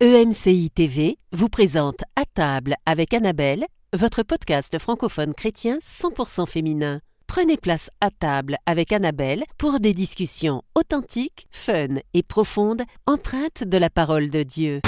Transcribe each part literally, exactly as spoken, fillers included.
E M C I T V vous présente À table avec Annabelle, votre podcast francophone chrétien cent pour cent féminin. Prenez place à table avec Annabelle pour des discussions authentiques, fun et profondes, empreintes de la parole de Dieu.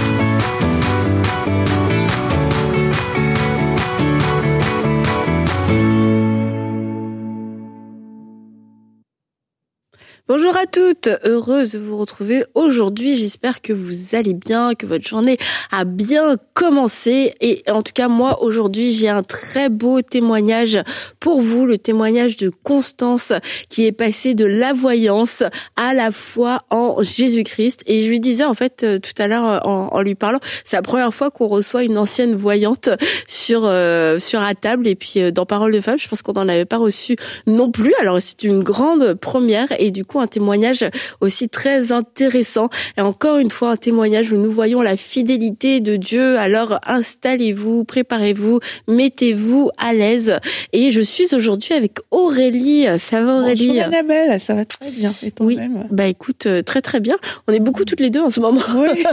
Bonjour à toutes, heureuse de vous retrouver aujourd'hui. J'espère que vous allez bien, que votre journée a bien commencé. Et en tout cas, moi, aujourd'hui, j'ai un très beau témoignage pour vous, le témoignage de Constance qui est passée de la voyance à la foi en Jésus-Christ. Et je lui disais, en fait, tout à l'heure, en, en lui parlant, c'est la première fois qu'on reçoit une ancienne voyante sur euh, sur À table. Et puis, euh, dans Parole de Femme, je pense qu'on n'en avait pas reçu non plus. Alors, c'est une grande première. Et du coup, un témoignage aussi très intéressant et encore une fois un témoignage où nous voyons la fidélité de Dieu. Alors installez-vous, préparez-vous, mettez-vous à l'aise et je suis aujourd'hui avec Aurélie. Ça va Aurélie? Bonjour Annabelle, ça va très bien. Et oui, même bah écoute, très très bien. On est beaucoup toutes les deux en ce moment. Oui.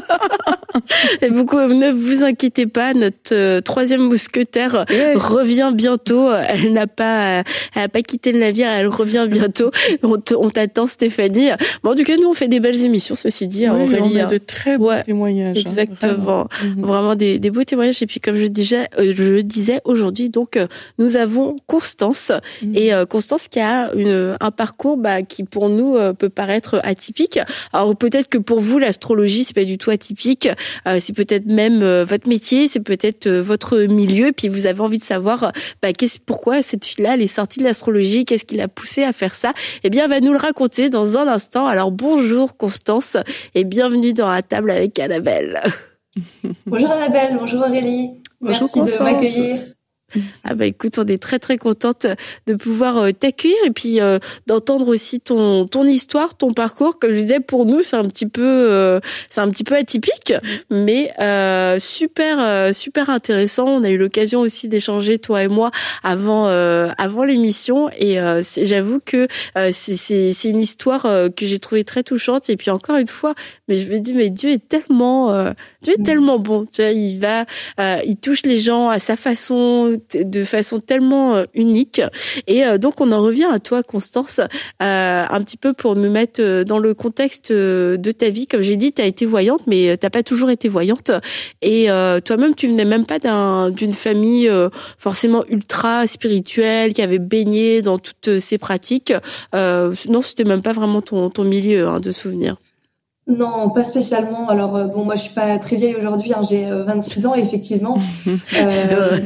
Et beaucoup, ne vous inquiétez pas, notre euh, troisième mousquetaire yes. revient bientôt. Elle n'a pas, elle n'a pas quitté le navire, elle revient bientôt. On, te, on t'attend Stéphanie. Bon, en tout cas, nous on fait des belles émissions, ceci dit. Oui, Aurélie, on a de très beaux ouais, témoignages. Exactement, hein, vraiment, vraiment des, des beaux témoignages. Et puis comme je disais, euh, je disais aujourd'hui, donc euh, nous avons Constance mm-hmm. et euh, Constance qui a une, un parcours bah, qui pour nous euh, peut paraître atypique. Alors peut-être que pour vous l'astrologie c'est pas du tout atypique. Euh, c'est peut-être même euh, votre métier, c'est peut-être euh, votre milieu. Et puis vous avez envie de savoir bah, qu'est-ce, pourquoi cette fille-là elle est sortie de l'astrologie, qu'est-ce qui l'a poussée à faire ça. Eh bien, elle va nous le raconter dans un instant. Alors bonjour Constance et bienvenue dans À table avec Annabelle. Bonjour Annabelle, bonjour Aurélie. Bonjour Merci Constance. de m'accueillir. Ah bah écoute, on est très très contente de pouvoir euh, t'accueillir et puis euh, d'entendre aussi ton ton histoire, ton parcours. Comme je disais, pour nous c'est un petit peu euh, c'est un petit peu atypique, mais euh, super euh, super intéressant. On a eu l'occasion aussi d'échanger toi et moi avant euh, avant l'émission et euh, c'est, j'avoue que euh, c'est c'est c'est une histoire euh, que j'ai trouvée très touchante. Et puis encore une fois, mais je me dis mais Dieu est tellement euh, Dieu est tellement bon. Tu vois, il va euh, il touche les gens à sa façon, de façon tellement euh, unique. Et euh, donc, on en revient à toi, Constance, euh, un petit peu pour nous mettre euh, dans le contexte euh, de ta vie. Comme j'ai dit, tu as été voyante, mais tu n'as pas toujours été voyante. Et euh, toi-même, tu venais même pas d'un, d'une famille euh, forcément ultra spirituelle, qui avait baigné dans toutes ces pratiques. Euh, non, c'était même pas vraiment ton, ton milieu hein, de souvenirs. Non, pas spécialement. Alors euh, bon, moi je suis pas très vieille aujourd'hui, hein, j'ai euh, vingt-six ans et effectivement. euh,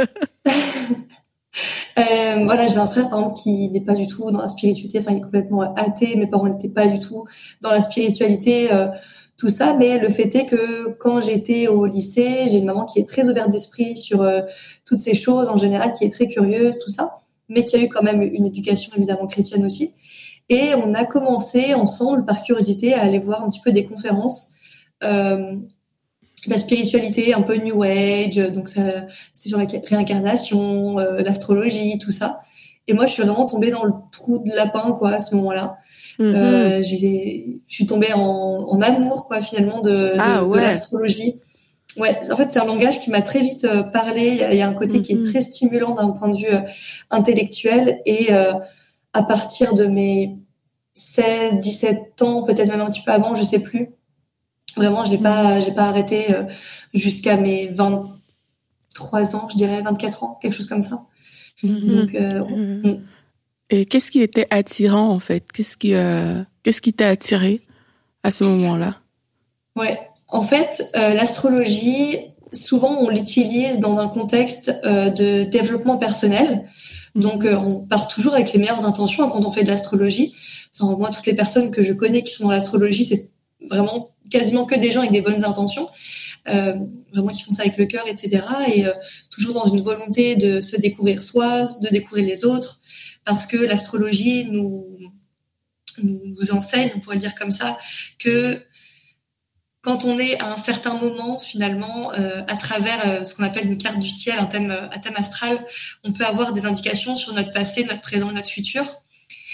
euh, voilà, j'ai un frère par exemple qui n'est pas du tout dans la spiritualité, enfin il est complètement athée. Mes parents n'étaient pas du tout dans la spiritualité, euh, tout ça. Mais le fait est que quand j'étais au lycée, j'ai une maman qui est très ouverte d'esprit sur euh, toutes ces choses en général, qui est très curieuse, tout ça, mais qui a eu quand même une éducation évidemment chrétienne aussi. Et on a commencé ensemble, par curiosité, à aller voir un petit peu des conférences, euh, la spiritualité, un peu New Age, donc ça, c'est sur la réincarnation, euh, l'astrologie, tout ça. Et moi, je suis vraiment tombée dans le trou de lapin, quoi, à ce moment-là. Mm-hmm. Euh, j'ai, je suis tombée en, en amour, quoi, finalement, de, ah, de, ouais. de l'astrologie. Ouais, en fait, c'est un langage qui m'a très vite euh, parlé. Il y, a, il y a un côté mm-hmm. qui est très stimulant d'un point de vue euh, intellectuel et euh, à partir de mes seize, dix-sept ans, peut-être même un petit peu avant, je sais plus. Vraiment, j'ai pas, j'ai pas arrêté euh, jusqu'à mes vingt-trois ans, je dirais, vingt-quatre ans, quelque chose comme ça. Mm-hmm. Donc, euh, mm-hmm. Et qu'est-ce qui était attirant, en fait? Qu'est-ce qui, euh, qu'est-ce qui t'a attiré à ce moment-là? Ouais. En fait, euh, l'astrologie, souvent, on l'utilise dans un contexte euh, de développement personnel. Donc, euh, on part toujours avec les meilleures intentions quand on fait de l'astrologie. Enfin, moi, toutes les personnes que je connais qui sont dans l'astrologie, c'est vraiment quasiment que des gens avec des bonnes intentions, euh, vraiment qui font ça avec le cœur, et cetera. Et euh, toujours dans une volonté de se découvrir soi, de découvrir les autres, parce que l'astrologie nous, nous, nous enseigne, on pourrait le dire comme ça, que quand on est à un certain moment, finalement, euh, à travers euh, ce qu'on appelle une carte du ciel, un thème, un thème astral, on peut avoir des indications sur notre passé, notre présent et notre futur.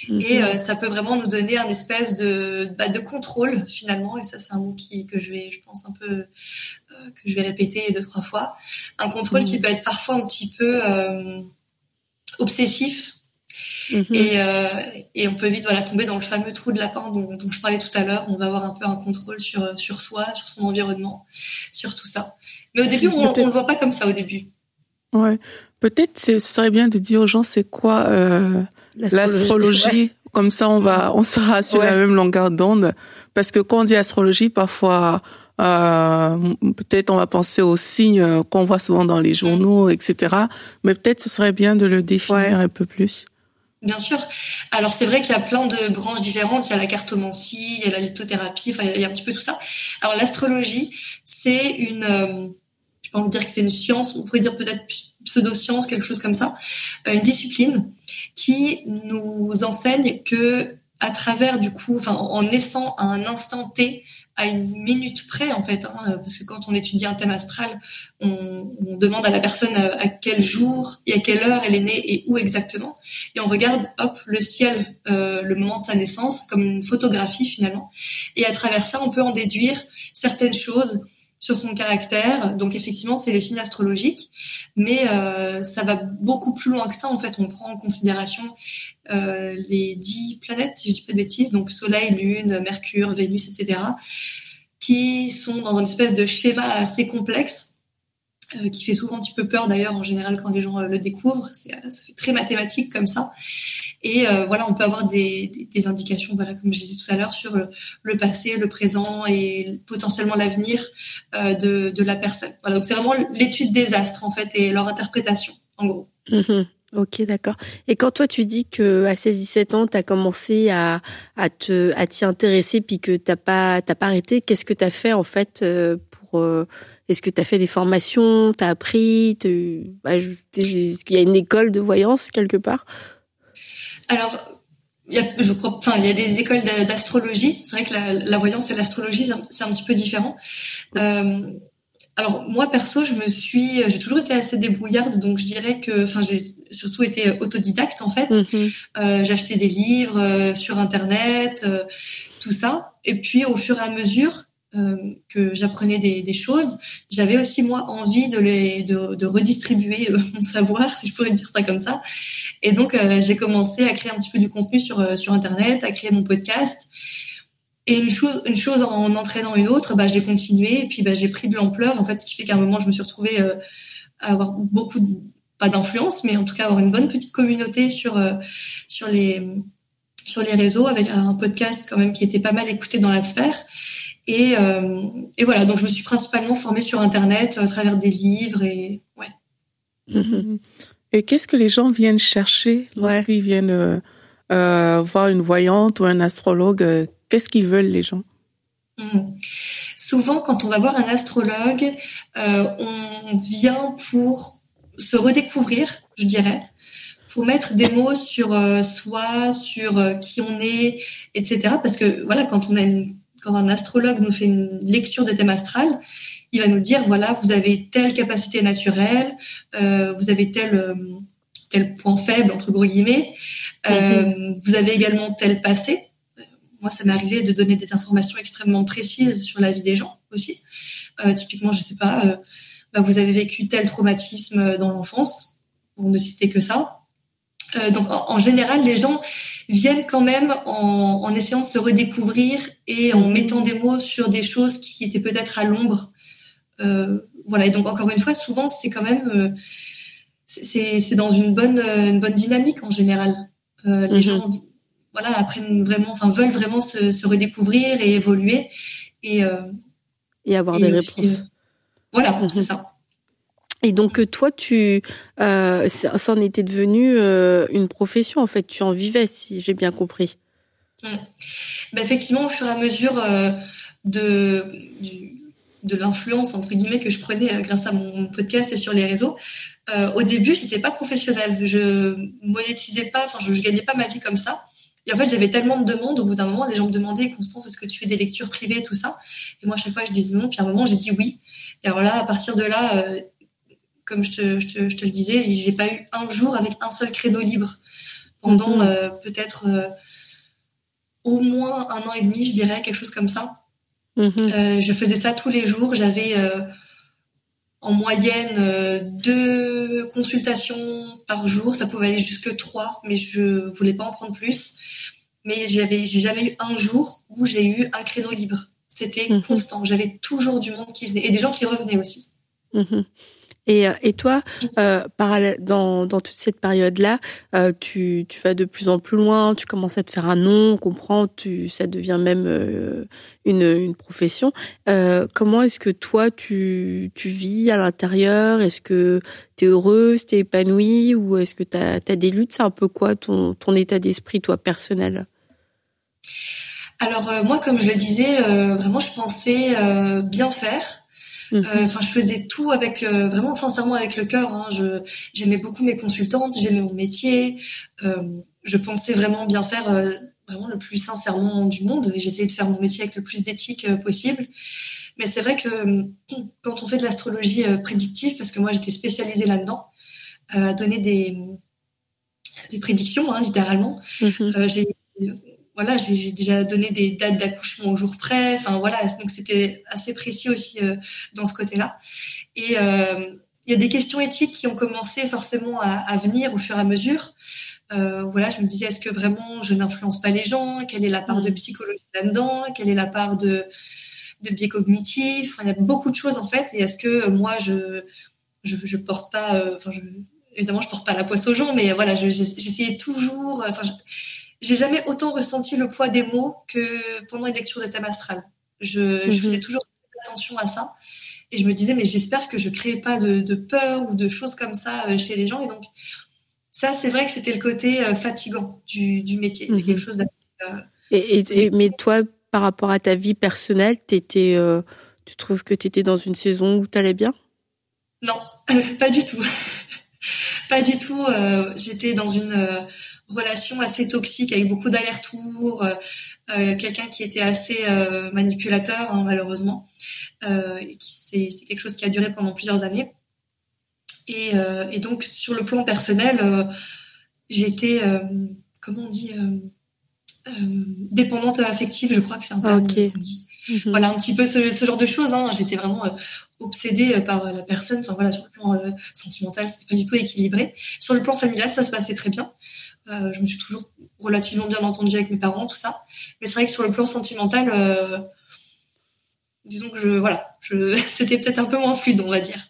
Mmh. Et euh, ça peut vraiment nous donner un espèce de, bah, de contrôle finalement. Et ça, c'est un mot qui, que je vais, je pense un peu, euh, que je vais répéter deux, trois fois. Un contrôle mmh. qui peut être parfois un petit peu euh, obsessif. Mmh. Et, euh, et on peut vite voilà tomber dans le fameux trou de lapin dont, dont je parlais tout à l'heure. On va avoir un peu un contrôle sur sur soi, sur son environnement, sur tout ça. Mais au début, on, on le voit pas comme ça au début. Ouais, peut-être ce serait bien de dire aux gens c'est quoi euh, l'astrologie. l'astrologie. Ouais. Comme ça, on va, on sera sur ouais. la même longueur d'onde. Parce que quand on dit astrologie, parfois, euh, peut-être on va penser aux signes qu'on voit souvent dans les journaux, et cetera. Mais peut-être ce serait bien de le définir ouais. un peu plus. Bien sûr. Alors c'est vrai qu'il y a plein de branches différentes. Il y a la cartomancie, il y a la lithothérapie. Enfin, il y a un petit peu tout ça. Alors l'astrologie, c'est une, euh, je peux pas dire que c'est une science. On pourrait dire peut-être pseudo-science, quelque chose comme ça, euh, une discipline qui nous enseigne que à travers du coup, enfin en naissant à un instant T, à une minute près en fait, hein, parce que quand on étudie un thème astral, on, on demande à la personne à, à quel jour et à quelle heure elle est née et où exactement, et on regarde hop le ciel, euh, le moment de sa naissance comme une photographie finalement, et à travers ça on peut en déduire certaines choses sur son caractère. Donc effectivement c'est les signes astrologiques, mais euh, ça va beaucoup plus loin que ça en fait. On prend en considération euh, les dix planètes, si je dis pas de bêtises, donc Soleil, Lune, Mercure, Vénus, et cetera, qui sont dans une espèce de schéma assez complexe, euh, qui fait souvent un petit peu peur d'ailleurs en général quand les gens euh, le découvrent. C'est, ça fait très mathématique comme ça. Et euh, voilà, on peut avoir des, des, des indications, voilà, comme je disais tout à l'heure, sur le, le passé, le présent et potentiellement l'avenir euh, de, de la personne. Voilà, donc c'est vraiment l'étude des astres en fait et leur interprétation, en gros. Mmh. Ok, d'accord. Et quand toi tu dis que à seize dix-sept ans t'as commencé à à te à t'y intéresser puis que t'as pas t'as pas arrêté, qu'est-ce que t'as fait en fait euh, pour euh, est-ce que t'as fait des formations, t'as appris, bah, est-ce qu'il y a une école de voyance quelque part? Alors, il y a, je crois, enfin, il y a des écoles d'astrologie. C'est vrai que la, la voyance et l'astrologie, c'est un, c'est un petit peu différent. Euh, alors, moi, perso, je me suis, j'ai toujours été assez débrouillarde, donc je dirais que, enfin, j'ai surtout été autodidacte, en fait. Mm-hmm. Euh, j'ai acheté des livres euh, sur Internet, euh, tout ça. Et puis, au fur et à mesure euh, que j'apprenais des, des choses, j'avais aussi, moi, envie de les, de, de redistribuer euh, mon savoir, si je pourrais dire ça comme ça. Et donc, euh, j'ai commencé à créer un petit peu du contenu sur euh, sur Internet, à créer mon podcast. Et une chose, une chose en entraînant une autre, bah, j'ai continué. Et puis, bah, j'ai pris de l'ampleur. En fait, ce qui fait qu'à un moment, je me suis retrouvée euh, à avoir beaucoup, de, pas d'influence, mais en tout cas avoir une bonne petite communauté sur euh, sur les sur les réseaux, avec un podcast quand même qui était pas mal écouté dans la sphère. Et euh, et voilà. Donc, je me suis principalement formée sur Internet à travers des livres et ouais. Mm-hmm. Et qu'est-ce que les gens viennent chercher lorsqu'ils ouais. viennent euh, euh, voir une voyante ou un astrologue? euh, Qu'est-ce qu'ils veulent, les gens? Mmh. Souvent, quand on va voir un astrologue, euh, on vient pour se redécouvrir, je dirais, pour mettre des mots sur euh, soi, sur euh, qui on est, et cetera. Parce que voilà, quand on a une, quand un astrologue nous fait une lecture de thème astral, il va nous dire, voilà, vous avez telle capacité naturelle, euh, vous avez tel, euh, tel point faible, entre gros guillemets, euh, mm-hmm. vous avez également tel passé. Moi, ça m'est arrivé de donner des informations extrêmement précises sur la vie des gens aussi. Euh, typiquement, je sais pas, euh, bah, vous avez vécu tel traumatisme dans l'enfance, pour ne citer que ça. Euh, donc, en, en général, les gens viennent quand même en, en essayant de se redécouvrir et en mettant des mots sur des choses qui étaient peut-être à l'ombre. Euh, voilà. Et donc, encore une fois, souvent, c'est quand même, euh, c'est, c'est dans une bonne, une bonne dynamique en général. Euh, les mm-hmm. gens, voilà, apprennent vraiment, enfin, veulent vraiment se, se redécouvrir et évoluer et euh, et avoir et des aussi, réponses. Euh, voilà, mm-hmm. c'est ça. Et donc toi, tu, euh, ça, ça en était devenu euh, une profession en fait. Tu en vivais, si j'ai bien compris. Mmh. Ben, effectivement, au fur et à mesure euh, de du, de l'influence entre guillemets que je prenais euh, grâce à mon podcast et sur les réseaux, euh, au début, j'étais pas professionnelle. Je monétisais pas, enfin, je, je gagnais pas ma vie comme ça. Et en fait, j'avais tellement de demandes. Au bout d'un moment, les gens me demandaient, Constance, est-ce que tu fais des lectures privées, tout ça? Et moi, à chaque fois, je disais non. Puis à un moment, j'ai dit oui. Et alors là, à partir de là. Euh, Comme je te, je, te, je te le disais, j'ai pas eu un jour avec un seul créneau libre pendant mmh. euh, peut-être euh, au moins un an et demi, je dirais, quelque chose comme ça. Mmh. Euh, je faisais ça tous les jours. J'avais euh, en moyenne euh, deux consultations par jour. Ça pouvait aller jusque trois, mais je voulais pas en prendre plus. Mais j'avais, j'ai jamais eu un jour où j'ai eu un créneau libre. C'était mmh. constant. J'avais toujours du monde qui venait et des gens qui revenaient aussi. Mmh. Et, et toi, euh, dans, dans toute cette période-là, euh, tu, tu vas de plus en plus loin, tu commences à te faire un nom, on comprend, tu, ça devient même euh, une, une profession. Euh, comment est-ce que toi, tu, tu vis à l'intérieur? Est-ce que tu es heureuse, tu es épanouie ou est-ce que tu as des luttes? C'est un peu quoi ton, ton état d'esprit, toi, personnel? Alors euh, moi, comme je le disais, euh, vraiment, je pensais euh, bien faire. Enfin, euh, je faisais tout avec euh, vraiment sincèrement avec le cœur. Hein. Je j'aimais beaucoup mes consultantes, j'aimais mon métier. Euh, je pensais vraiment bien faire, euh, vraiment le plus sincèrement du monde. Et j'essayais de faire mon métier avec le plus d'éthique euh, possible. Mais c'est vrai que euh, quand on fait de l'astrologie euh, prédictive, parce que moi j'étais spécialisée là-dedans, euh, à donner des des prédictions, hein, littéralement. Mm-hmm. Euh, j'ai Voilà, j'ai déjà donné des dates d'accouchement au jour près. Enfin voilà, donc c'était assez précis aussi euh, dans ce côté-là. Et il euh, y a des questions éthiques qui ont commencé forcément à, à venir au fur et à mesure. Euh, voilà, je me disais, est-ce que vraiment je n'influence pas les gens? Quelle est la part de psychologie là-dedans? Quelle est la part de de biais cognitifs? Enfin, il y a beaucoup de choses en fait. Et est-ce que moi je je, je porte pas, enfin euh, je, évidemment je porte pas la poisse aux gens, mais voilà, j'essayais toujours. Enfin. Je, J'ai jamais autant ressenti le poids des mots que pendant une lecture de thème astral. Je, mm-hmm. je faisais toujours attention à ça. Et je me disais, mais j'espère que je ne crée pas de, de peur ou de choses comme ça chez les gens. Et donc, ça, c'est vrai que c'était le côté euh, fatigant du, du métier. Mm-hmm. Quelque chose d'assez... Euh, et, et, et, mais toi, par rapport à ta vie personnelle, t'étais, euh, tu trouves que tu étais dans une saison où tu allais bien? Non, pas du tout. Pas du tout. Euh, j'étais dans une... Euh, relation assez toxique avec beaucoup d'allers-retours, euh, euh, quelqu'un qui était assez euh, manipulateur hein, malheureusement, euh, et qui c'est, c'est quelque chose qui a duré pendant plusieurs années. Et, euh, et donc sur le plan personnel, euh, j'étais euh, comment on dit euh, euh, dépendante affective, je crois que c'est un terme okay. qu'on dit. Mm-hmm. Voilà un petit peu ce, ce genre de choses. Hein. J'étais vraiment euh, obsédée par la personne. Enfin voilà, sur le plan euh, sentimental, c'était pas du tout équilibré. Sur le plan familial, ça se passait très bien. Euh, je me suis toujours relativement bien entendue avec mes parents, tout ça. Mais c'est vrai que sur le plan sentimental, euh, disons que je, voilà, je, c'était peut-être un peu moins fluide, on va dire.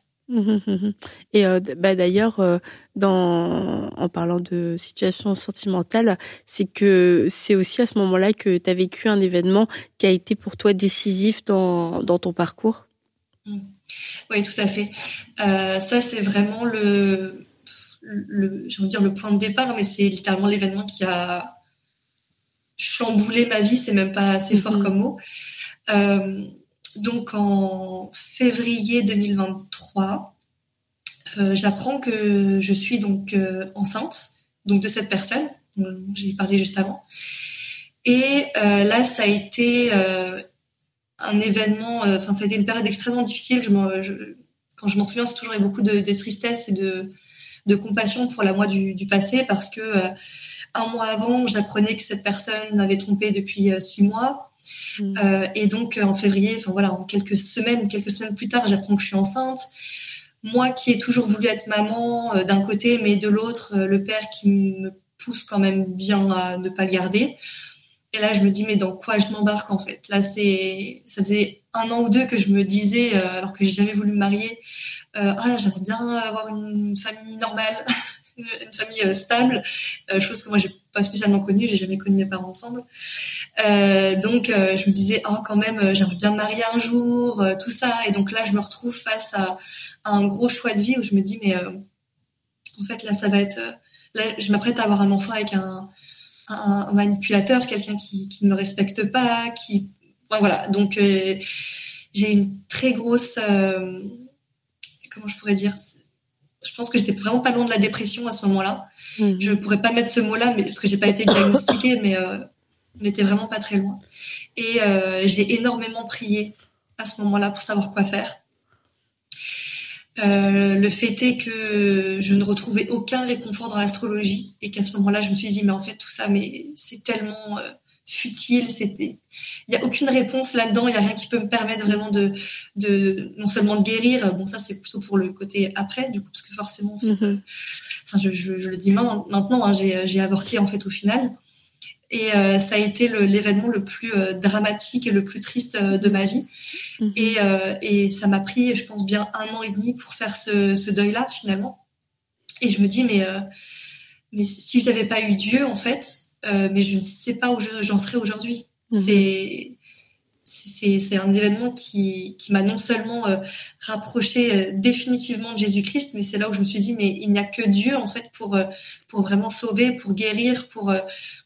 Et euh, bah d'ailleurs, euh, dans, en parlant de situation sentimentale, c'est que c'est aussi à ce moment-là que tu as vécu un événement qui a été pour toi décisif dans, dans ton parcours. Mmh. Oui, tout à fait. Euh, ça, c'est vraiment le... le, je veux dire le point de départ, mais c'est littéralement l'événement qui a chamboulé ma vie, c'est même pas assez fort mm-hmm. comme mot. Euh, donc en février deux mille vingt-trois, euh, j'apprends que je suis donc euh, enceinte, donc de cette personne, dont j'ai parlé juste avant. Et euh, là, ça a été euh, un événement, enfin euh, ça a été une période extrêmement difficile. Je m'en, je, quand je m'en souviens, c'est toujours eu beaucoup de, de tristesse et de de compassion pour la moi du, du passé parce que euh, un mois avant, j'apprenais que cette personne m'avait trompée depuis euh, six mois. Mmh. Euh, et donc, euh, en février, enfin voilà, en quelques semaines, quelques semaines plus tard, j'apprends que je suis enceinte. Moi qui ai toujours voulu être maman euh, d'un côté, mais de l'autre, euh, le père qui me pousse quand même bien à ne pas le garder. Et là, je me dis, mais dans quoi je m'embarque en fait? Là, c'est, ça faisait un an ou deux que je me disais, euh, alors que j'ai jamais voulu me marier, Euh, ah, j'aimerais bien avoir une famille normale, une famille euh, stable, euh, chose que moi j'ai pas spécialement connue, j'ai jamais connu mes parents ensemble. Euh, donc euh, je me disais, oh quand même, euh, j'aimerais bien me marier un jour, euh, tout ça. Et donc là, je me retrouve face à, à un gros choix de vie où je me dis, mais euh, en fait là, ça va être, euh, là, je m'apprête à avoir un enfant avec un, un, un manipulateur, quelqu'un qui, qui ne me respecte pas, qui, enfin, voilà. Donc euh, j'ai une très grosse euh, comment je pourrais dire, je pense que j'étais vraiment pas loin de la dépression à ce moment-là. Mmh. Je pourrais pas mettre ce mot-là, mais parce que j'ai pas été diagnostiquée, mais euh, on n'était vraiment pas très loin. Et euh, j'ai énormément prié à ce moment-là pour savoir quoi faire. Euh, le fait est que je ne retrouvais aucun réconfort dans l'astrologie et qu'à ce moment-là, je me suis dit, mais en fait, tout ça, mais c'est tellement euh, futile, c'était, il y a aucune réponse là-dedans, il y a rien qui peut me permettre vraiment de, de, non seulement de guérir, bon, ça, c'est plutôt pour le côté après, du coup, parce que forcément, en fait, mm-hmm. euh, enfin, je, je, je le dis maintenant, hein, j'ai, j'ai avorté, en fait, au final. Et euh, ça a été le, l'événement le plus euh, dramatique et le plus triste euh, de ma vie. Mmh. Et, euh, et ça m'a pris, je pense, bien un an et demi pour faire ce, ce deuil-là, finalement. Et je me dis, mais, euh, mais si je n'avais pas eu Dieu, en fait, euh, mais je ne sais pas où je, j'en serais aujourd'hui. Mmh. C'est, c'est, c'est un événement qui, qui m'a non seulement euh, rapproché euh, définitivement de Jésus-Christ, mais c'est là où je me suis dit, mais il n'y a que Dieu, en fait, pour, euh, pour vraiment sauver, pour guérir, pour... Euh,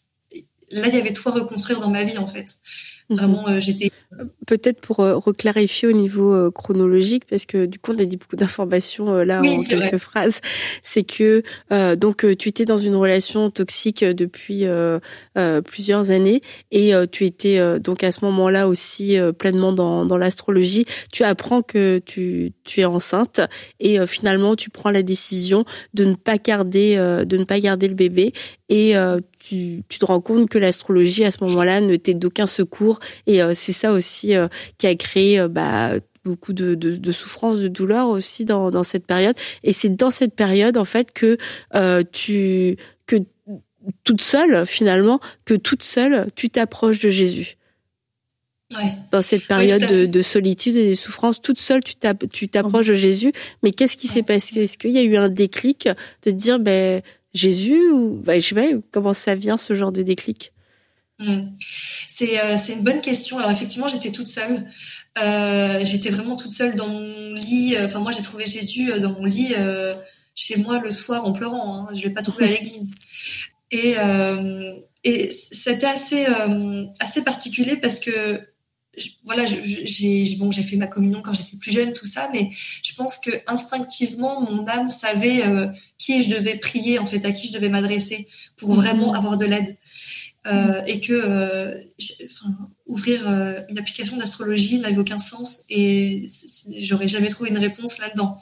là, il y avait tout à reconstruire dans ma vie, en fait. Vraiment, euh, j'étais... Peut-être pour euh, reclarifier au niveau euh, chronologique, parce que du coup, on a dit beaucoup d'informations euh, là oui, en quelques vrai. phrases. C'est que euh, donc euh, tu étais dans une relation toxique depuis euh, euh, plusieurs années et euh, tu étais euh, donc à ce moment-là aussi euh, pleinement dans, dans l'astrologie. Tu apprends que tu, tu es enceinte et euh, finalement, tu prends la décision de ne pas garder euh, de ne pas garder le bébé et euh, tu, tu te rends compte que l'astrologie à ce moment-là ne t'est d'aucun secours et euh, c'est ça aussi euh, qui a créé euh, bah beaucoup de, de, de souffrance, de douleur aussi dans, dans cette période. Et c'est dans cette période en fait que euh, tu que toute seule finalement que toute seule tu t'approches de Jésus. Ouais. Dans cette période oui, de, de solitude et de souffrance, toute seule tu, t'app- tu t'approches de Jésus. Mais qu'est-ce qui ouais. s'est passé ? Est-ce qu'il y a eu un déclic de te dire ben Jésus ou ben, je sais pas comment ça vient ce genre de déclic ? Mmh. C'est euh, c'est une bonne question. Alors effectivement, j'étais toute seule. Euh, j'étais vraiment toute seule dans mon lit. Enfin, moi, j'ai trouvé Jésus dans mon lit euh, chez moi le soir en pleurant. Hein. Je l'ai pas trouvé à l'église. Et euh, et c'était assez euh, assez particulier parce que je, voilà, je, j'ai bon, j'ai fait ma communion quand j'étais plus jeune, tout ça, mais je pense que instinctivement, mon âme savait euh, qui je devais prier, en fait, à qui je devais m'adresser pour vraiment mmh. avoir de l'aide. Euh, et que euh, enfin, ouvrir euh, une application d'astrologie n'avait aucun sens et j'aurais jamais trouvé une réponse là-dedans.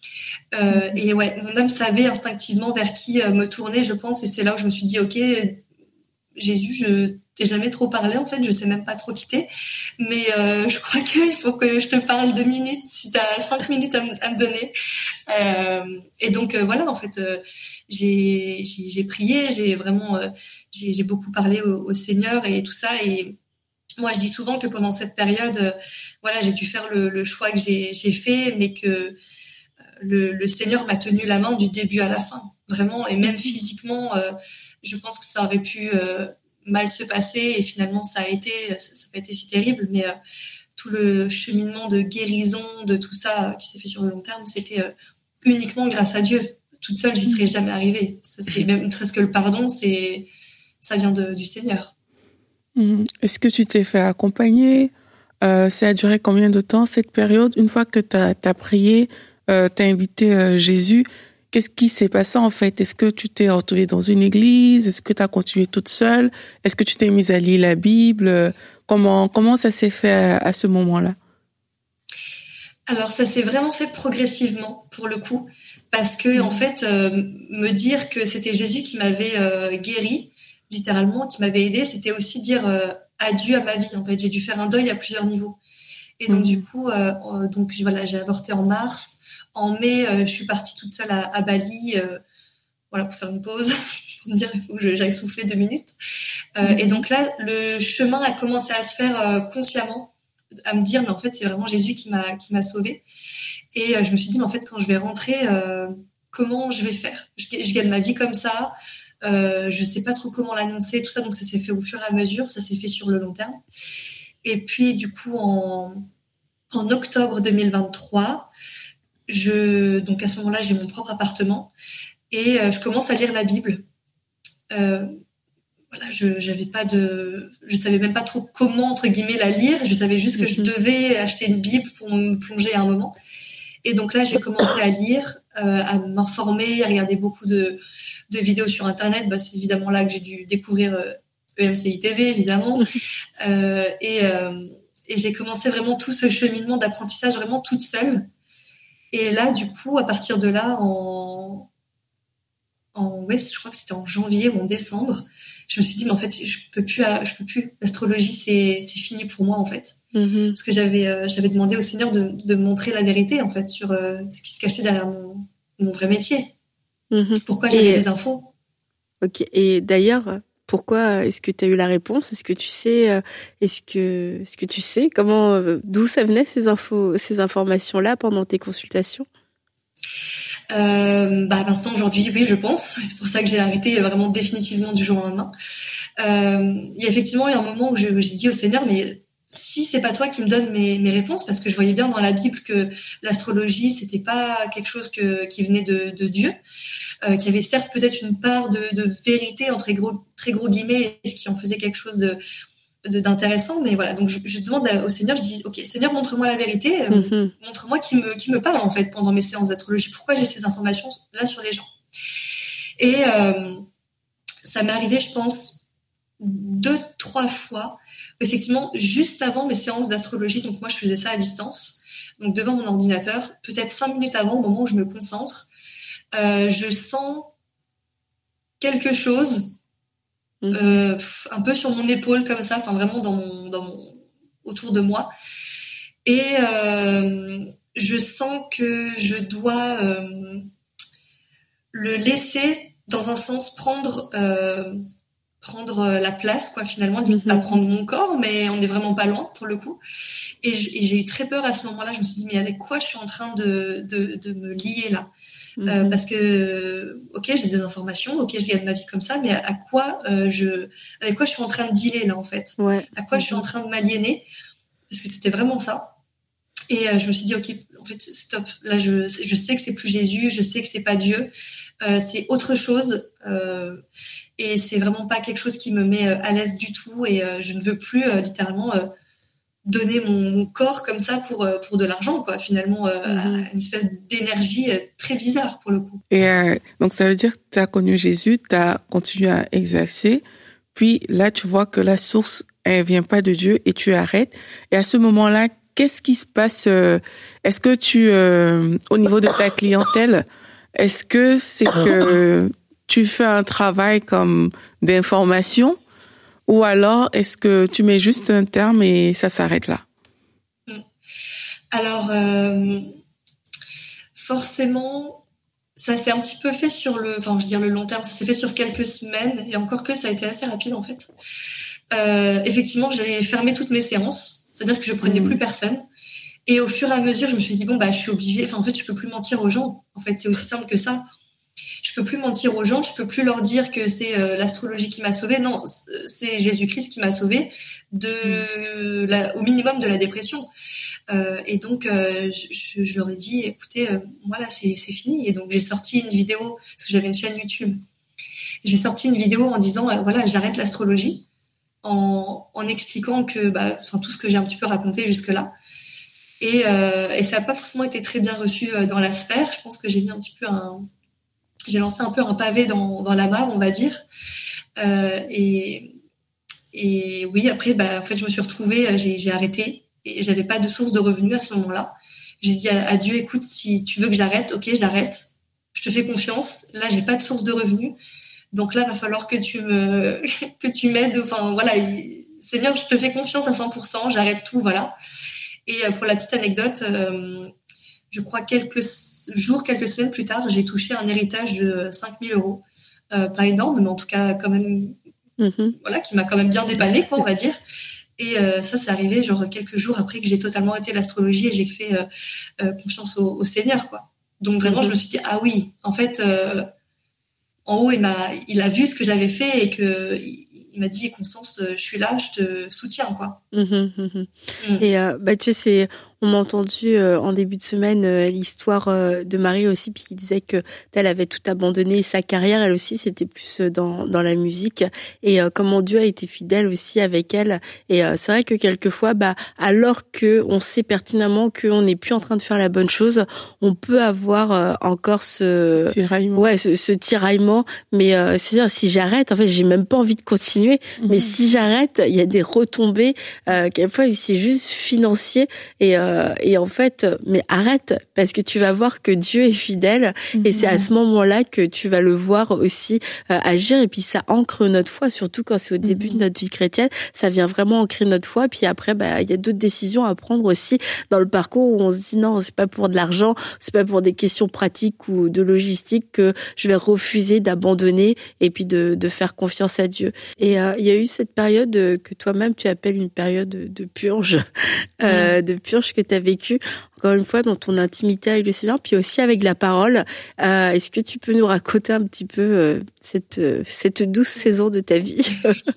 Euh, et ouais, mon âme savait instinctivement vers qui euh, me tourner, je pense, et c'est là où je me suis dit, ok, Jésus, je t'ai jamais trop parlé, en fait, je sais même pas trop qui t'es, mais euh, je crois qu'il faut que je te parle deux minutes, si t'as cinq minutes à, m- à me donner. Euh, et donc euh, voilà, en fait, euh, j'ai, j'ai, j'ai prié, j'ai vraiment, euh, j'ai, j'ai beaucoup parlé au, au Seigneur et tout ça. Et moi, je dis souvent que pendant cette période, euh, voilà, j'ai dû faire le, le choix que j'ai, j'ai fait, mais que euh, le, le Seigneur m'a tenu la main du début à la fin, vraiment, et même physiquement. Euh, je pense que ça aurait pu euh, mal se passer et finalement ça a été, ça n'a pas été si terrible, mais euh, tout le cheminement de guérison de tout ça euh, qui s'est fait sur le long terme, c'était euh, uniquement grâce à Dieu. Toute seule, j'y serais jamais arrivée. Ça, c'est même ne serait-ce que le pardon, c'est ça vient de, du Seigneur. Mmh. Est-ce que tu t'es fait accompagner ? euh, Ça a duré combien de temps cette période ? Une fois que tu as prié, euh, tu as invité euh, Jésus. Qu'est-ce qui s'est passé en fait ? Est-ce que tu t'es retrouvée dans une église ? Est-ce que tu as continué toute seule ? Est-ce que tu t'es mise à lire la Bible ? Comment, comment ça s'est fait à, à ce moment-là ? Alors ça s'est vraiment fait progressivement pour le coup, parce que en fait, euh, me dire que c'était Jésus qui m'avait euh, guérie, littéralement, qui m'avait aidée, c'était aussi dire euh, adieu à ma vie. En fait, j'ai dû faire un deuil à plusieurs niveaux. Et donc mmh. du coup, euh, euh, donc voilà, j'ai avorté en mars. En mai, euh, je suis partie toute seule à, à Bali, euh, voilà, pour faire une pause, pour me dire il faut que je, j'aille souffler deux minutes. Euh, mmh. Et donc là, le chemin a commencé à se faire euh, consciemment, à me dire mais en fait c'est vraiment Jésus qui m'a qui m'a sauvée. Et euh, je me suis dit mais en fait quand je vais rentrer, euh, comment je vais faire ? Je, je gagne ma vie comme ça, euh, je sais pas trop comment l'annoncer, tout ça. Donc ça s'est fait au fur et à mesure, ça s'est fait sur le long terme. Et puis du coup en en octobre deux mille vingt-trois. Je, donc à ce moment-là, j'ai mon propre appartement et euh, je commence à lire la Bible. Euh, voilà, je j'avais pas de, je savais même pas trop comment entre guillemets la lire. Je savais juste que mm-hmm. je devais acheter une Bible pour me plonger à un moment. Et donc là, j'ai commencé à lire, euh, à m'informer, à regarder beaucoup de de vidéos sur Internet. Bah, c'est évidemment là que j'ai dû découvrir euh, E M C I T V, évidemment. euh, et euh, et j'ai commencé vraiment tout ce cheminement d'apprentissage vraiment toute seule. Et là, du coup, à partir de là, en, en ouais, je crois que c'était en janvier ou en décembre, je me suis dit, mais en fait, je peux plus, je peux plus. L'astrologie, c'est, c'est fini pour moi, en fait. Mm-hmm. Parce que j'avais, euh, j'avais demandé au Seigneur de, de montrer la vérité, en fait, sur euh, ce qui se cachait derrière mon, mon vrai métier. Mm-hmm. Pourquoi j'avais des infos. Ok. Et d'ailleurs, pourquoi est-ce que tu as eu la réponse? Est-ce que tu sais, est-ce que, est-ce que tu sais comment, d'où ça venait ces infos, ces informations-là pendant tes consultations? Euh, bah maintenant aujourd'hui oui je pense, c'est pour ça que j'ai arrêté vraiment définitivement du jour au lendemain. Euh, il y a effectivement eu un moment où je, j'ai dit au Seigneur, mais si c'est pas toi qui me donnes mes, mes réponses, parce que je voyais bien dans la Bible que l'astrologie c'était pas quelque chose que, qui venait de, de Dieu, euh, qu'il y avait certes peut-être une part de, de vérité entre gros, très gros guillemets, ce qui en faisait quelque chose de De, d'intéressant, mais voilà, donc je, je demande au Seigneur, je dis ok Seigneur, montre-moi la vérité, euh, mm-hmm. montre-moi qui me qui me parle en fait pendant mes séances d'astrologie, pourquoi j'ai ces informations là sur les gens. Et euh, ça m'est arrivé, je pense, deux trois fois, effectivement, juste avant mes séances d'astrologie. Donc moi je faisais ça à distance, donc devant mon ordinateur, peut-être cinq minutes avant, au moment où je me concentre, euh, je sens quelque chose. Euh, un peu sur mon épaule comme ça, enfin vraiment dans mon, dans mon, autour de moi, et euh, je sens que je dois euh, le laisser dans un sens prendre euh, prendre la place quoi, finalement limite mm-hmm. pas prendre mon corps, mais on n'est vraiment pas loin pour le coup. Et, je, et j'ai eu très peur à ce moment-là. Je me suis dit mais avec quoi je suis en train de de, de me lier là? Mm-hmm. Euh, parce que ok j'ai des informations, ok je gagne ma vie comme ça, mais à, à quoi euh, je avec quoi je suis en train de dealer là en fait, ouais. à quoi mm-hmm. je suis en train de m'aliéner, parce que c'était vraiment ça. Et euh, je me suis dit ok en fait stop, là je je sais que c'est plus Jésus, je sais que c'est pas Dieu, euh, c'est autre chose, euh, et c'est vraiment pas quelque chose qui me met à l'aise du tout, et euh, je ne veux plus euh, littéralement euh, donner mon, mon corps comme ça pour pour de l'argent quoi, finalement euh, mm-hmm. une espèce d'énergie très bizarre pour le coup. Et euh, donc ça veut dire que tu as connu Jésus, tu as continué à exercer, puis là tu vois que la source elle vient pas de Dieu et tu arrêtes. Et à ce moment-là, qu'est-ce qui se passe? euh, Est-ce que tu euh, au niveau de ta clientèle, est-ce que c'est que tu fais un travail comme d'information? Ou alors, est-ce que tu mets juste un terme et ça s'arrête là? Alors, euh, forcément, ça s'est un petit peu fait sur le, enfin, je veux dire le long terme, ça s'est fait sur quelques semaines, et encore que ça a été assez rapide en fait. Euh, effectivement, j'ai fermé toutes mes séances, c'est-à-dire que je prenais mmh. plus personne. Et au fur et à mesure, je me suis dit bon bah, je suis obligée. Enfin, en fait, je peux plus mentir aux gens. En fait, c'est aussi simple que ça. Je peux plus mentir aux gens, je peux plus leur dire que c'est euh, l'astrologie qui m'a sauvée. Non, c'est Jésus-Christ qui m'a sauvée de mmh. la, au minimum de la dépression. Euh, et donc, euh, je, je leur ai dit, écoutez, euh, moi là, c'est, c'est fini. Et donc, j'ai sorti une vidéo, parce que j'avais une chaîne YouTube. J'ai sorti une vidéo en disant, euh, voilà, j'arrête l'astrologie, en, en expliquant que, bah, enfin, tout ce que j'ai un petit peu raconté jusque-là. Et, euh, et ça n'a pas forcément été très bien reçu euh, dans la sphère. Je pense que j'ai mis un petit peu un... J'ai lancé un peu un pavé dans, dans la mare, on va dire. Euh, et, et oui, après, bah, en fait, je me suis retrouvée, j'ai, j'ai arrêté et j'avais pas de source de revenus à ce moment-là. J'ai dit à, à Dieu, écoute, si tu veux que j'arrête, ok, j'arrête. Je te fais confiance. Là, j'ai pas de source de revenus. Donc là, il va falloir que tu me, que tu m'aides. Enfin, voilà. Seigneur, je te fais confiance à cent pour cent. J'arrête tout, voilà. Et pour la petite anecdote, euh, je crois quelques jours, quelques semaines plus tard, j'ai touché un héritage de cinq mille euros. Euh, pas énorme, mais en tout cas, quand même, mm-hmm. voilà, qui m'a quand même bien dépanné, quoi, on va dire. Et euh, ça, c'est arrivé genre quelques jours après que j'ai totalement arrêté l'astrologie et j'ai fait euh, euh, confiance au, au Seigneur, quoi. Donc vraiment, mm-hmm. je me suis dit, ah oui, en fait, euh, en haut, il m'a, il a vu ce que j'avais fait et que il m'a dit, Constance, je suis là, je te soutiens, quoi. Mm-hmm, mm-hmm. Mm. Et euh, bah tu sais, c'est, on a entendu euh, en début de semaine euh, l'histoire euh, de Marie aussi, puis qui disait que elle avait tout abandonné, sa carrière, elle aussi, c'était plus euh, dans dans la musique, et euh, comment Dieu a été fidèle aussi avec elle. Et euh, c'est vrai que quelquefois, bah alors que on sait pertinemment qu'on n'est plus en train de faire la bonne chose, on peut avoir euh, encore ce tiraillement. Ouais, ce, ce tiraillement. Mais euh, c'est-à-dire, si j'arrête, en fait, j'ai même pas envie de continuer. Mm-hmm. Mais si j'arrête, il y a des retombées. Euh, quelquefois, c'est juste financier. Et euh, euh, et en fait, mais arrête, parce que tu vas voir que Dieu est fidèle, mmh. et c'est à ce moment-là que tu vas le voir aussi euh, agir, et puis ça ancre notre foi, surtout quand c'est au début mmh. de notre vie chrétienne, ça vient vraiment ancrer notre foi, puis après, bah, il y a d'autres décisions à prendre aussi dans le parcours où on se dit non, c'est pas pour de l'argent, c'est pas pour des questions pratiques ou de logistique que je vais refuser d'abandonner et puis de, de faire confiance à Dieu. Et euh, il y a eu cette période que toi-même tu appelles une période de, de purge, euh, mmh. de purge que tu as vécue, encore une fois, dans ton intimité avec le Seigneur, puis aussi avec la parole. Euh, est-ce que tu peux nous raconter un petit peu euh, cette, euh, cette douce saison de ta vie?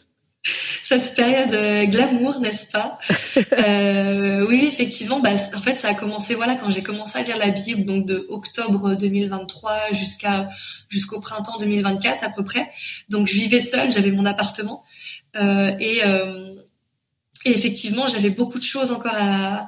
Cette période euh, glamour, n'est-ce pas? euh, Oui, effectivement. Bah, en fait, ça a commencé, voilà, quand j'ai commencé à lire la Bible, donc de octobre deux mille vingt-trois jusqu'à jusqu'au printemps deux mille vingt-quatre à peu près. Donc, je vivais seule, j'avais mon appartement, euh, et, euh, et effectivement, j'avais beaucoup de choses encore à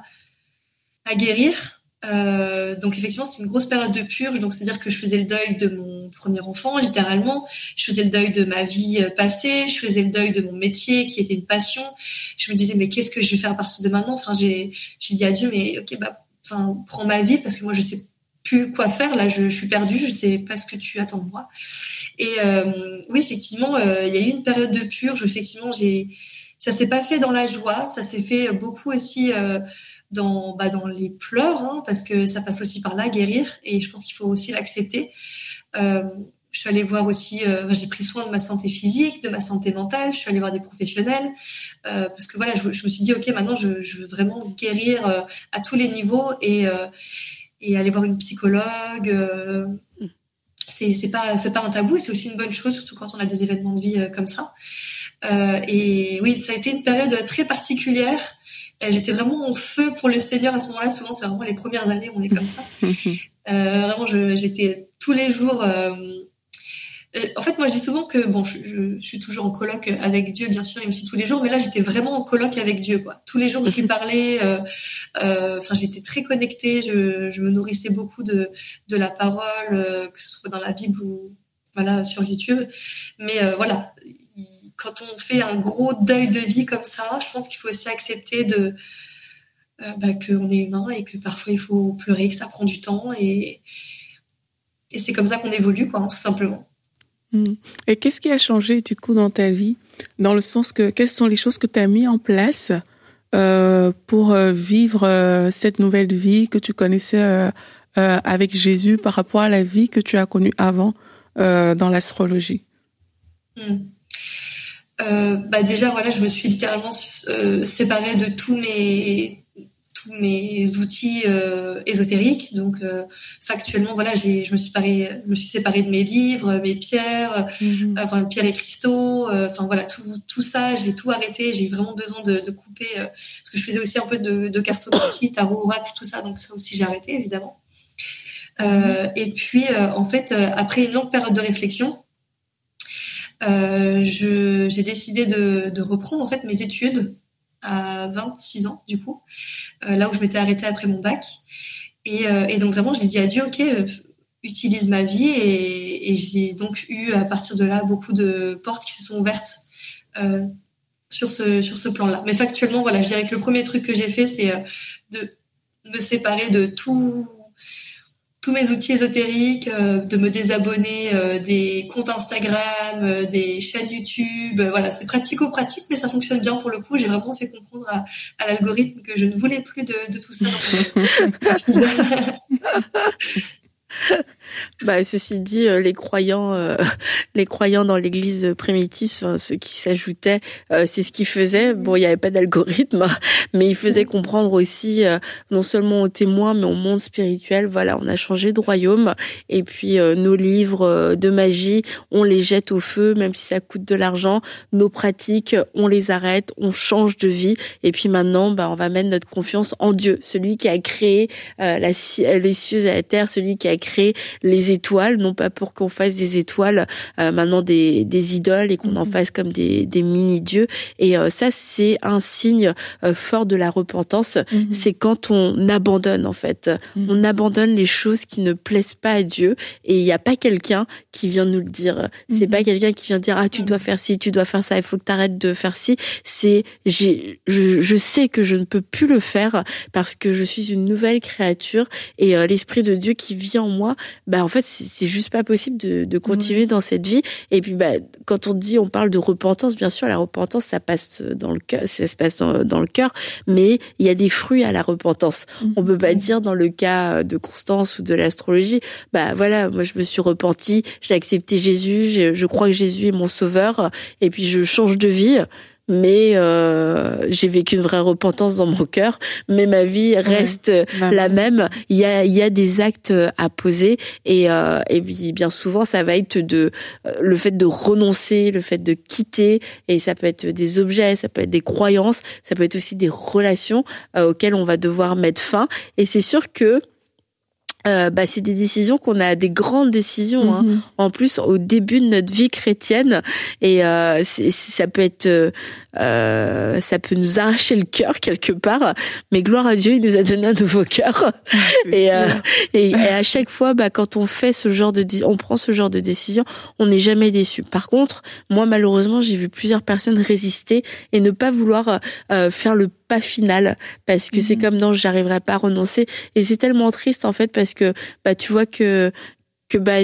à guérir. Euh, donc effectivement, c'est une grosse période de purge. Donc c'est-à-dire que je faisais le deuil de mon premier enfant, littéralement. Je faisais le deuil de ma vie passée. Je faisais le deuil de mon métier, qui était une passion. Je me disais mais qu'est-ce que je vais faire à partir de maintenant? Enfin, j'ai j'ai dit à Dieu mais ok bah, enfin prends ma vie parce que moi je sais plus quoi faire là. Je, je suis perdue. Je sais pas ce que tu attends de moi. Et euh, oui, effectivement, euh, il y a eu une période de purge. Effectivement, j'ai ça s'est pas fait dans la joie. Ça s'est fait beaucoup aussi. Euh, dans bah dans les pleurs hein, parce que ça passe aussi par là guérir et je pense qu'il faut aussi l'accepter. Euh, je suis allée voir aussi euh, j'ai pris soin de ma santé physique, de ma santé mentale, je suis allée voir des professionnels euh, parce que voilà je, je me suis dit ok maintenant je, je veux vraiment guérir euh, à tous les niveaux et euh, et aller voir une psychologue euh, c'est c'est pas c'est pas un tabou et c'est aussi une bonne chose surtout quand on a des événements de vie euh, comme ça euh, et oui ça a été une période très particulière. J'étais vraiment en feu pour le Seigneur à ce moment-là. Souvent, c'est vraiment les premières années où on est comme ça. euh, vraiment, je, j'étais tous les jours. Euh... En fait, moi, je dis souvent que bon, je, je, je suis toujours en coloc avec Dieu, bien sûr, il me suit tous les jours. Mais là, j'étais vraiment en coloc avec Dieu, quoi. Tous les jours, je lui parlais. Euh, euh, enfin, j'étais très connectée. Je, je me nourrissais beaucoup de de la parole, euh, que ce soit dans la Bible ou voilà sur YouTube. Mais euh, voilà. Quand on fait un gros deuil de vie comme ça, je pense qu'il faut aussi accepter de euh, bah, qu'on est humain et que parfois il faut pleurer, que ça prend du temps et, et c'est comme ça qu'on évolue, quoi, tout simplement. Et qu'est-ce qui a changé du coup dans ta vie, dans le sens que quelles sont les choses que tu as mis en place euh, pour euh, vivre euh, cette nouvelle vie que tu connaissais euh, euh, avec Jésus par rapport à la vie que tu as connue avant euh, dans l'astrologie? Mmh. Euh, bah déjà voilà, je me suis littéralement euh, séparée de tous mes tous mes outils euh, ésotériques. Donc euh, factuellement voilà, j'ai je me suis séparée, je me suis séparée de mes livres, mes pierres, mm-hmm. euh, enfin pierres et cristaux. Euh, enfin voilà, tout tout ça, j'ai tout arrêté. J'ai eu vraiment besoin de, de couper euh, parce que je faisais aussi un peu de, de cartomancie, tarot, oracle, tout ça. Donc ça aussi j'ai arrêté évidemment. Euh, et puis euh, en fait euh, après une longue période de réflexion. Euh, je, j'ai décidé de, de reprendre en fait mes études à vingt-six ans du coup, euh, là où je m'étais arrêtée après mon bac. Et, euh, et donc vraiment, j'ai dit à Dieu, ok, euh, utilise ma vie. Et, et j'ai donc eu à partir de là beaucoup de portes qui se sont ouvertes euh, sur ce sur ce plan-là. Mais factuellement, voilà, je dirais que le premier truc que j'ai fait, c'est euh, de me séparer de tout. tous mes outils ésotériques, euh, de me désabonner euh, des comptes Instagram, euh, des chaînes YouTube. Euh, voilà, c'est pratico-pratique, mais ça fonctionne bien pour le coup. J'ai vraiment fait comprendre à, à l'algorithme que je ne voulais plus de, de tout ça. Bah, ceci dit, euh, les croyants, euh, les croyants dans l'Église primitive, enfin, ceux qui s'ajoutaient, euh, c'est ce qu'ils faisaient. Bon, il n'y avait pas d'algorithme, mais ils faisaient comprendre aussi, euh, non seulement aux témoins, mais au monde spirituel. Voilà, on a changé de royaume, et puis euh, nos livres euh, de magie, on les jette au feu, même si ça coûte de l'argent. Nos pratiques, on les arrête, on change de vie, et puis maintenant, bah, on va mettre notre confiance en Dieu, celui qui a créé euh, la, les cieux et la terre, celui qui a créé les étoiles, non pas pour qu'on fasse des étoiles euh, maintenant des, des idoles et qu'on mmh. en fasse comme des, des mini-dieux. Et euh, ça, c'est un signe euh, fort de la repentance. Mmh. C'est quand on abandonne, en fait. Mmh. On abandonne les choses qui ne plaisent pas à Dieu. Et il n'y a pas quelqu'un qui vient nous le dire. Mmh. C'est pas quelqu'un qui vient dire « Ah, tu dois faire ci, tu dois faire ça, il faut que tu arrêtes de faire ci. » C'est j'ai, je, je sais que je ne peux plus le faire parce que je suis une nouvelle créature et euh, l'Esprit de Dieu qui vit en moi, bah en fait, c'est, c'est juste pas possible de, de continuer mmh. dans cette vie. Et puis, bah, quand on dit, on parle de repentance, bien sûr, la repentance, ça passe dans le cœur, ça se passe dans, dans le cœur, mais il y a des fruits à la repentance. Mmh. On peut pas dire dans le cas de Constance ou de l'astrologie, bah voilà, moi je me suis repentie, j'ai accepté Jésus, je, je crois que Jésus est mon sauveur, et puis je change de vie. Mais euh, j'ai vécu une vraie repentance dans mon cœur, mais ma vie reste ouais, la même. Il y a il y a des actes à poser et euh, et puis bien souvent ça va être de euh, le fait de renoncer, le fait de quitter, et ça peut être des objets, ça peut être des croyances, ça peut être aussi des relations euh, auxquelles on va devoir mettre fin. Et c'est sûr que Euh, bah c'est des décisions qu'on a, des grandes décisions hein. Mm-hmm. En plus au début de notre vie chrétienne, et euh, c'est, ça peut être euh, ça peut nous arracher le cœur quelque part, mais gloire à Dieu, il nous a donné un nouveau cœur. et, euh, et et à chaque fois bah quand on fait ce genre de on prend ce genre de décision, on n'est jamais déçu. Par contre, moi malheureusement, j'ai vu plusieurs personnes résister et ne pas vouloir euh, faire le pas final parce que mmh. c'est comme non, j'arriverai pas à renoncer, et c'est tellement triste en fait parce que bah tu vois que que bah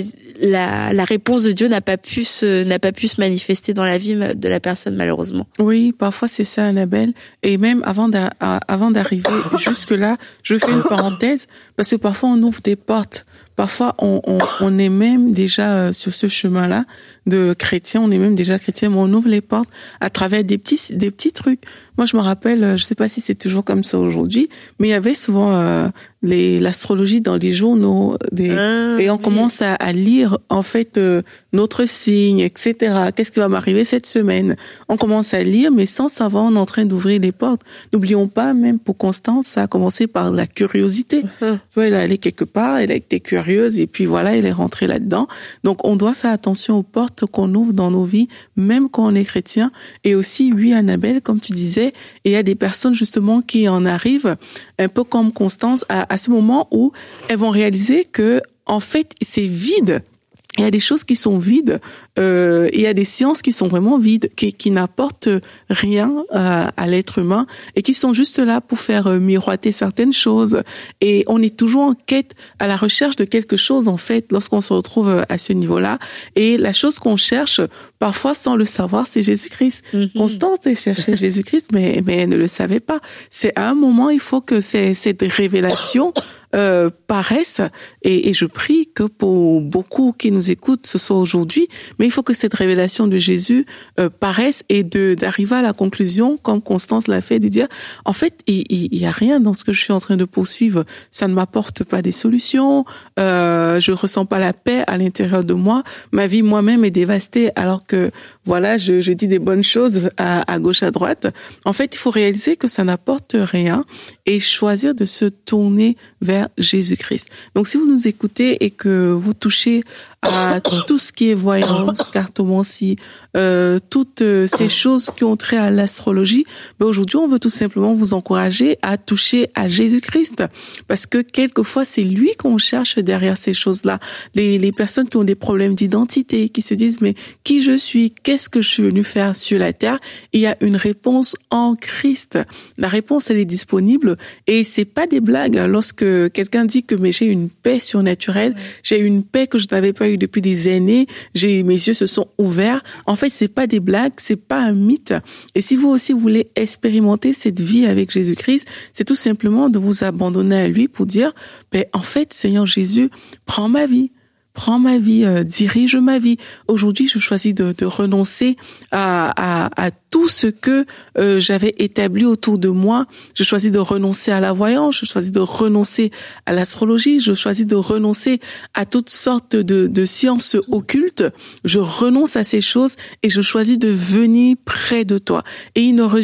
la la réponse de Dieu n'a pas pu se n'a pas pu se manifester dans la vie de la personne malheureusement. Oui, parfois c'est ça, Annabelle. Et même avant d'a, avant d'arriver jusque là, je fais une parenthèse parce que parfois on ouvre des portes. Parfois, on, on, on est même déjà sur ce chemin-là de chrétien, on est même déjà chrétien, mais on ouvre les portes à travers des petits, des petits trucs. Moi, je me rappelle, je sais pas si c'est toujours comme ça aujourd'hui, mais il y avait souvent euh, les, l'astrologie dans les journaux, des, ah, et on oui. commence à, à lire en fait euh, notre signe, et cetera. Qu'est-ce qui va m'arriver cette semaine? On commence à lire, mais sans savoir, on est en train d'ouvrir les portes. N'oublions pas, même pour Constance, ça a commencé par la curiosité. Uh-huh. Tu vois, elle est allée quelque part, elle a été curieuse. Et puis voilà, elle est rentrée là-dedans. Donc, on doit faire attention aux portes qu'on ouvre dans nos vies, même quand on est chrétien. Et aussi, oui, Annabelle, comme tu disais, il y a des personnes justement qui en arrivent, un peu comme Constance, à, à ce moment où elles vont réaliser que, en fait, c'est vide. Il y a des choses qui sont vides, euh, et il y a des sciences qui sont vraiment vides, qui, qui n'apportent rien euh, à l'être humain et qui sont juste là pour faire euh, miroiter certaines choses. Et on est toujours en quête, à la recherche de quelque chose en fait, lorsqu'on se retrouve à ce niveau-là. Et la chose qu'on cherche, parfois sans le savoir, c'est Jésus-Christ. Mm-hmm. Constance cherchait Jésus-Christ, mais mais elle ne le savait pas. C'est à un moment, il faut que ces, cette révélation euh, paraisse. Et, et je prie que pour beaucoup qui nous écoutent, ce soit aujourd'hui, mais il faut que cette révélation de Jésus euh, paraisse et de d'arriver à la conclusion, comme Constance l'a fait, de dire, en fait, il, il, il y a rien dans ce que je suis en train de poursuivre. Ça ne m'apporte pas des solutions. Euh, je ressens pas la paix à l'intérieur de moi. Ma vie moi-même est dévastée, alors que voilà, je, je dis des bonnes choses à, à gauche, à droite. En fait, il faut réaliser que ça n'apporte rien et choisir de se tourner vers Jésus-Christ. Donc, si vous nous écoutez et que vous touchez à tout ce qui est voyance, cartomancie, euh, toutes ces choses qui ont trait à l'astrologie, ben aujourd'hui, on veut tout simplement vous encourager à toucher à Jésus-Christ, parce que quelquefois, c'est lui qu'on cherche derrière ces choses-là. Les, les personnes qui ont des problèmes d'identité, qui se disent, mais qui je suis? Qu'est-ce que je suis venu faire sur la terre? Il y a une réponse en Christ. La réponse, elle est disponible, et c'est pas des blagues. Lorsque quelqu'un dit que mais j'ai une paix surnaturelle, ouais. j'ai une paix que je n'avais pas eu depuis des années, j'ai mes yeux se sont ouverts. En fait, c'est pas des blagues, c'est pas un mythe. Et si vous aussi voulez expérimenter cette vie avec Jésus-Christ, c'est tout simplement de vous abandonner à lui pour dire, ben en fait, Seigneur Jésus, prends ma vie. Prends ma vie, euh, dirige ma vie. Aujourd'hui, je choisis de, de renoncer à, à, à tout ce que euh, j'avais établi autour de moi. Je choisis de renoncer à la voyance, je choisis de renoncer à l'astrologie, je choisis de renoncer à toutes sortes de, de sciences occultes. Je renonce à ces choses et je choisis de venir près de toi. Et il ne rejette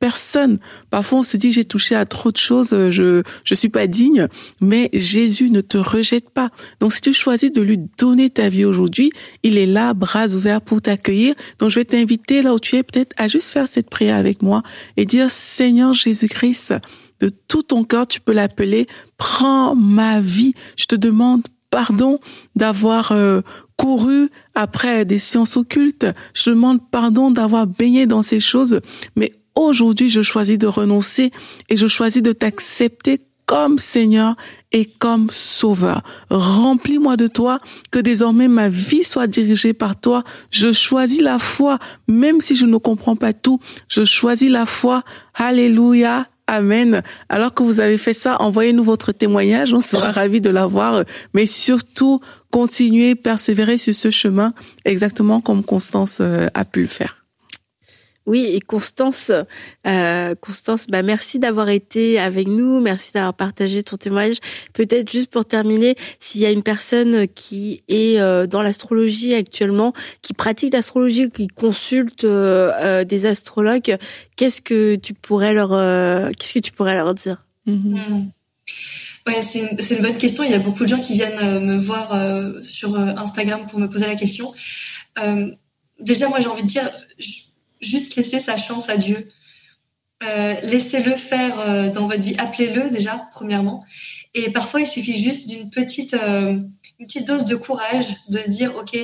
personne. Parfois, on se dit, j'ai touché à trop de choses, je je suis pas digne, mais Jésus ne te rejette pas. Donc, si tu choisis de lui donner ta vie aujourd'hui, il est là, bras ouverts pour t'accueillir. Donc, je vais t'inviter là où tu es, peut-être à juste faire cette prière avec moi et dire, Seigneur Jésus-Christ, de tout ton cœur, tu peux l'appeler, prends ma vie. Je te demande pardon d'avoir euh, couru après des sciences occultes. Je te demande pardon d'avoir baigné dans ces choses. Mais aujourd'hui, je choisis de renoncer et je choisis de t'accepter comme Seigneur et comme Sauveur. Remplis-moi de toi, que désormais ma vie soit dirigée par toi. Je choisis la foi, même si je ne comprends pas tout. Je choisis la foi. Alléluia. Amen. Alors que vous avez fait ça, envoyez-nous votre témoignage. On sera ravis de l'avoir. Mais surtout, continuez, persévérer sur ce chemin, exactement comme Constance a pu le faire. Oui, et Constance, euh, Constance, bah merci d'avoir été avec nous, merci d'avoir partagé ton témoignage. Peut-être juste pour terminer, s'il y a une personne qui est euh, dans l'astrologie actuellement, qui pratique l'astrologie, qui consulte euh, euh, des astrologues, qu'est-ce que tu pourrais leur, euh, qu'est-ce que tu pourrais leur dire? Mm-hmm. Mm. Ouais, c'est une, c'est une bonne question. Il y a beaucoup de gens qui viennent me voir euh, sur Instagram pour me poser la question. Euh, déjà, moi, j'ai envie de dire. Je, Juste laisser sa chance à Dieu. Euh, laissez-le faire euh, dans votre vie. Appelez-le déjà, premièrement. Et parfois, il suffit juste d'une petite, euh, une petite dose de courage, de se dire, OK,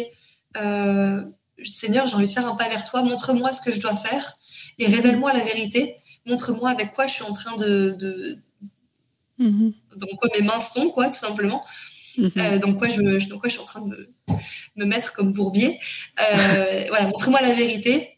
euh, Seigneur, j'ai envie de faire un pas vers toi. Montre-moi ce que je dois faire et révèle-moi la vérité. Montre-moi avec quoi je suis en train de... de mm-hmm. Dans quoi mes mains sont, quoi, tout simplement. Mm-hmm. Euh, dans, quoi je, dans quoi je suis en train de me, me mettre comme bourbier. Euh, voilà, montre-moi la vérité.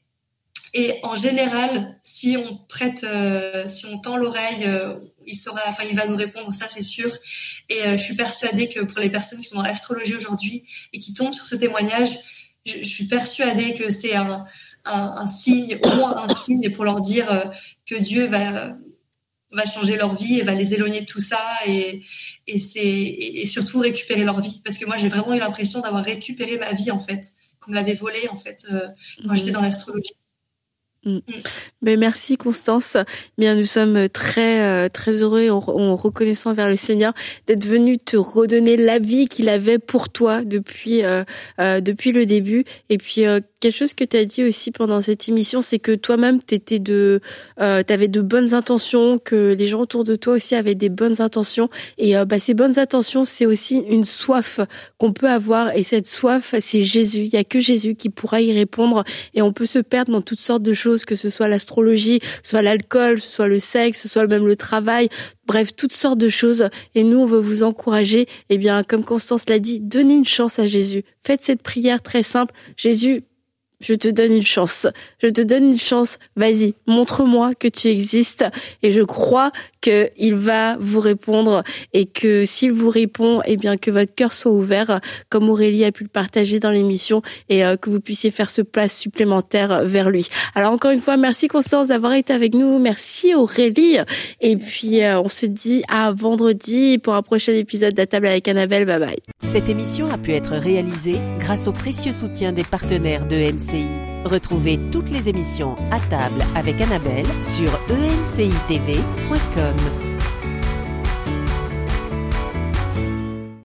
Et en général, si on prête, euh, si on tend l'oreille, euh, il saura, enfin, il va nous répondre, ça c'est sûr. Et euh, je suis persuadée que pour les personnes qui sont dans l'astrologie aujourd'hui et qui tombent sur ce témoignage, je, je suis persuadée que c'est un, un, un signe, au moins un signe pour leur dire euh, que Dieu va va changer leur vie et va les éloigner de tout ça et et c'est et, et surtout récupérer leur vie. Parce que moi, j'ai vraiment eu l'impression d'avoir récupéré ma vie en fait, qu'on me l'avait volée en fait euh, quand mmh. j'étais dans l'astrologie. Mmh. Ben merci Constance. Bien, nous sommes très euh, très heureux et on, on reconnaissant vers le Seigneur d'être venu te redonner la vie qu'il avait pour toi depuis euh, euh, depuis le début. Et puis euh, quelque chose que tu as dit aussi pendant cette émission, c'est que toi-même t'étais de euh, t'avais de bonnes intentions, que les gens autour de toi aussi avaient des bonnes intentions. Et euh, bah ces bonnes intentions, c'est aussi une soif qu'on peut avoir. Et cette soif, c'est Jésus. Il y a que Jésus qui pourra y répondre. Et on peut se perdre dans toutes sortes de choses, que ce soit l'astrologie, que ce soit l'alcool, que ce soit le sexe, que ce soit même le travail, bref, toutes sortes de choses. Et nous, on veut vous encourager, eh bien, comme Constance l'a dit, donnez une chance à Jésus. Faites cette prière très simple. Jésus, je te donne une chance. Je te donne une chance. Vas-y, montre-moi que tu existes. Et je crois que il va vous répondre et que s'il vous répond, eh bien, que votre cœur soit ouvert, comme Aurélie a pu le partager dans l'émission, et euh, que vous puissiez faire ce pas supplémentaire vers lui. Alors, encore une fois, merci Constance d'avoir été avec nous. Merci Aurélie. Et puis, euh, on se dit à vendredi pour un prochain épisode d'À table avec Annabelle. Bye bye. Cette émission a pu être réalisée grâce au précieux soutien des partenaires de E M C I. Retrouvez toutes les émissions À table avec Annabelle sur e m c i t v point com.